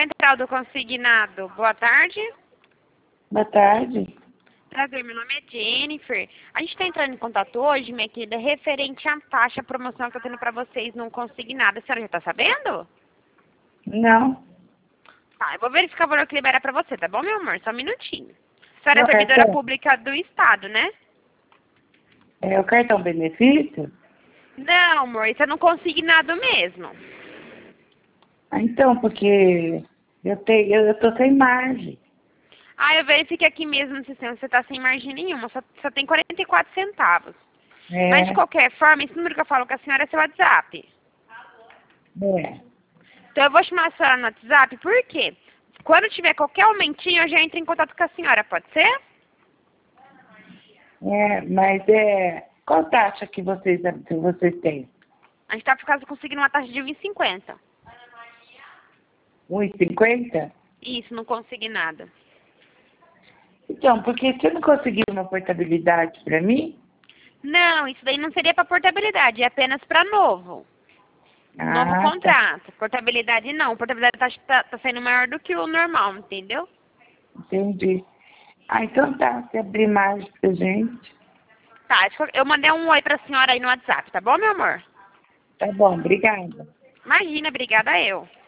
Central do Consignado, boa tarde. Boa tarde. Prazer, meu nome é Jennifer. A gente está entrando em contato hoje, minha querida, referente à taxa promocional que eu tô tendo para vocês no Consignado. A senhora já está sabendo? Não. Tá, eu vou verificar o valor que libera para você, tá bom, meu amor? Só um minutinho. A senhora é Meu servidora cartão? pública do Estado, né? É o cartão benefício? Não, amor, isso é no Consignado mesmo. Ah, então, porque eu tô sem margem. Ah, eu verifiquei aqui mesmo no sistema, você está sem margem nenhuma, só tem 44 centavos. Mas de É, qualquer forma, esse número que eu falo com a senhora é seu WhatsApp. é. Então eu vou chamar a senhora no WhatsApp, por quê? Quando tiver qualquer aumentinho, eu já entro em contato com a senhora, pode ser? Mas qual taxa que vocês têm? A gente está por causa conseguindo uma taxa de 1,50. 1,50? Isso, não consegui nada. Então, porque você não conseguiu uma portabilidade para mim? Não, isso daí não seria para portabilidade, é apenas para novo. Novo Ah, tá. contrato. Portabilidade não. Portabilidade tá saindo maior do que o normal, entendeu? Entendi. Ah, então tá. Você abrir margem pra gente. Tá, eu mandei um oi pra senhora aí no WhatsApp, tá bom, meu amor? Tá bom, obrigada. Imagina, obrigada eu.